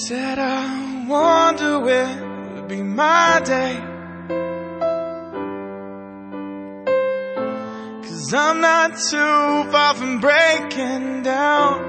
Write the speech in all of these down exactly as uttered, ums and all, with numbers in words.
Said I wonder when would be my day, 'cause I'm not too far from breaking down.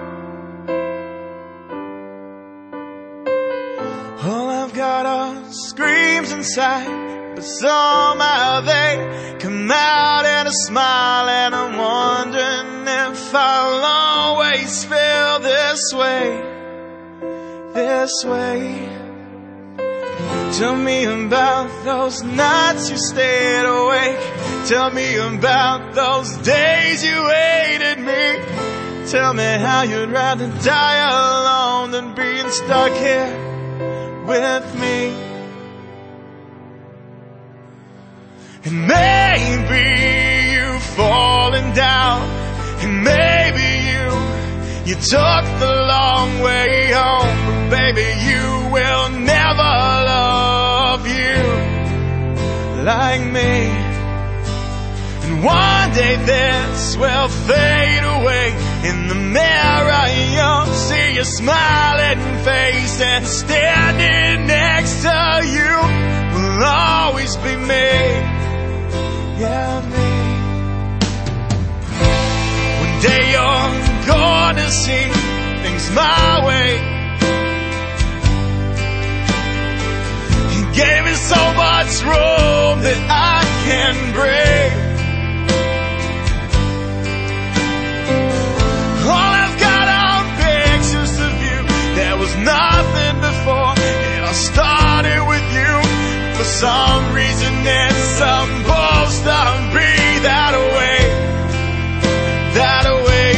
All I've got are screams inside, but somehow they come out in a smile. And I'm wondering if I'll always feel this way, this way. Tell me about those nights you stayed awake. Tell me about those days you hated me. Tell me how you'd rather die alone than being stuck here with me. And maybe you've fallen down, and maybe you You took the long way home, but baby, you will never love you like me. And one day this will fade away. In the mirror you'll see your smiling face, and standing next to you will always be me. Yeah, me. One day you're gonna see things my way. You gave me so much room that I can breathe. All I've got are pictures of you. There was nothing before, and I started with you. For some reason it's supposed to be that way, that way.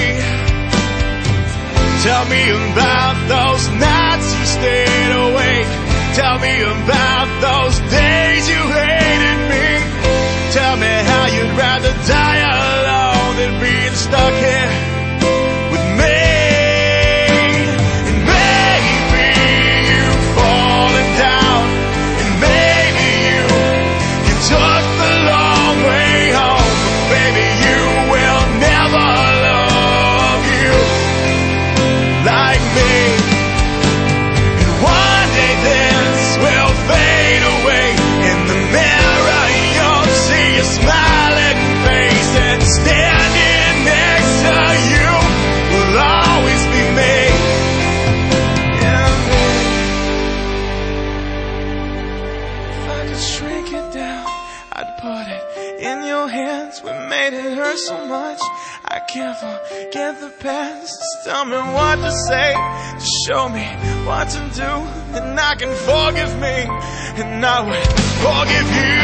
Tell me about those nights you stayed awake. Tell me about those days you hated me. Tell me how you'd rather die alone than being stuck here with me. And maybe you've fallen down, and maybe you you took the long way home, but baby, you will never love you like me. And one day this will fade away. In the mirror you'll see a smiling face, and standing next to you will always be me. Yeah, me. If I could shrink it down, I'd put it in your hands. We made it hurt so much, I can't forget the past. Just tell me what to say, just show me what to do, and I can forgive me, and I will forgive you.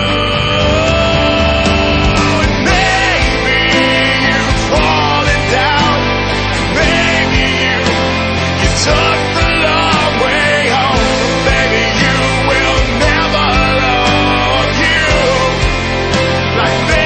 And maybe you've fallen down, maybe you you took the long way home, baby, you will never love you like me.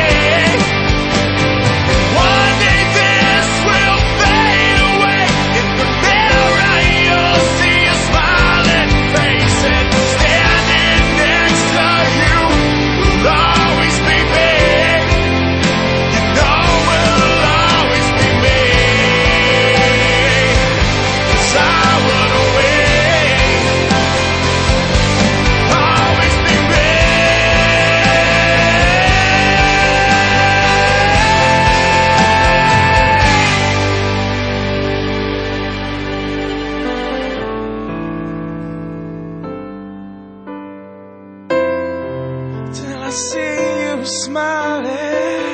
Till I see you smiling.